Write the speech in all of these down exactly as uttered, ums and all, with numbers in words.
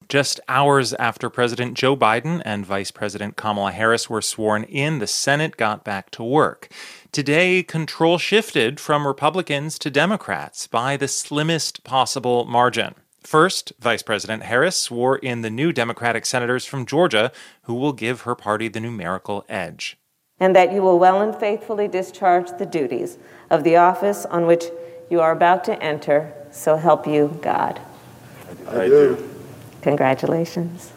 Just hours after President Joe Biden and Vice President Kamala Harris were sworn in, the Senate got back to work. Today, control shifted from Republicans to Democrats by the slimmest possible margin. First, Vice President Harris swore in the new Democratic senators from Georgia, who will give her party the numerical edge. And that you will well and faithfully discharge the duties of the office on which you are about to enter, so help you God. I do. Congratulations.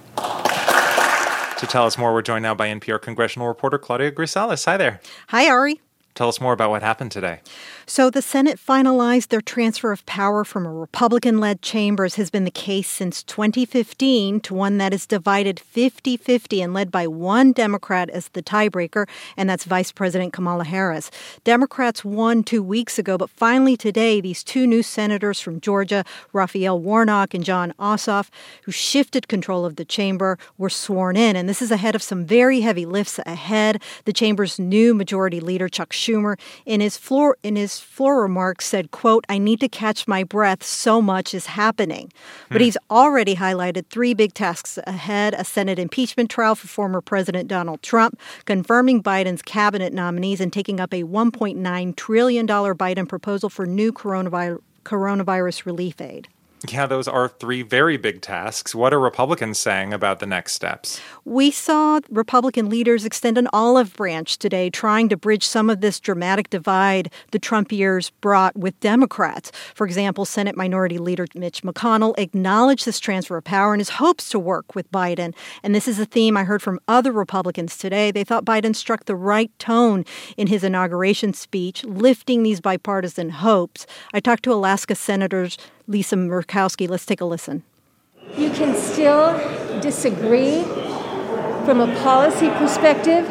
To tell us more, we're joined now by N P R congressional reporter Claudia Grisales. Hi there. Hi, Ari. Tell us more about what happened today. So the Senate finalized their transfer of power from a Republican-led chamber, as has been the case since twenty fifteen, to one that is divided fifty-fifty and led by one Democrat as the tiebreaker, and that's Vice President Kamala Harris. Democrats won two weeks ago, but finally today, these two new senators from Georgia, Raphael Warnock and Jon Ossoff, who shifted control of the chamber, were sworn in. And this is ahead of some very heavy lifts ahead. The chamber's new majority leader, Chuck Schumer, in his floor in his floor remarks said, quote, "I need to catch my breath. So much is happening." But Hmm. he's already highlighted three big tasks ahead: a Senate impeachment trial for former President Donald Trump, confirming Biden's cabinet nominees, and taking up a one point nine trillion dollars Biden proposal for new coronavirus coronavirus relief aid. Yeah, those are three very big tasks. What are Republicans saying about the next steps? We saw Republican leaders extend an olive branch today, trying to bridge some of this dramatic divide the Trump years brought with Democrats. For example, Senate Minority Leader Mitch McConnell acknowledged this transfer of power and his hopes to work with Biden. And this is a theme I heard from other Republicans today. They thought Biden struck the right tone in his inauguration speech, lifting these bipartisan hopes. I talked to Alaska Senators Lisa Murkowski. Let's take a listen. You can still disagree from a policy perspective,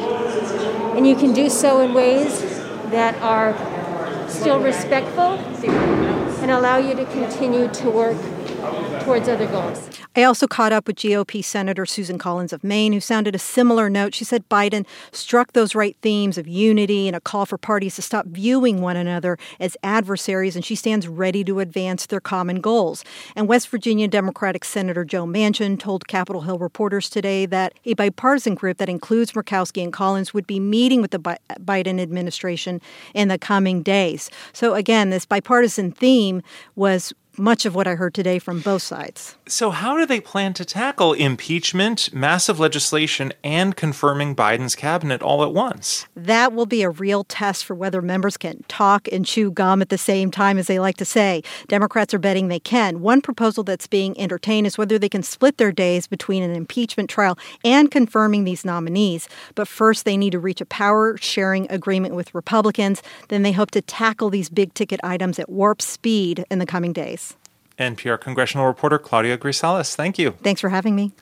and you can do so in ways that are still respectful and allow you to continue to work towards other goals. I also caught up with G O P Senator Susan Collins of Maine, who sounded a similar note. She said Biden struck those right themes of unity and a call for parties to stop viewing one another as adversaries, and she stands ready to advance their common goals. And West Virginia Democratic Senator Joe Manchin told Capitol Hill reporters today that a bipartisan group that includes Murkowski and Collins would be meeting with the Bi- Biden administration in the coming days. So again, this bipartisan theme was much of what I heard today from both sides. So how do they plan to tackle impeachment, massive legislation, and confirming Biden's cabinet all at once? That will be a real test for whether members can talk and chew gum at the same time, as they like to say. Democrats are betting they can. One proposal that's being entertained is whether they can split their days between an impeachment trial and confirming these nominees. But first, they need to reach a power-sharing agreement with Republicans. Then they hope to tackle these big-ticket items at warp speed in the coming days. N P R congressional reporter Claudia Grisales, thank you. Thanks for having me.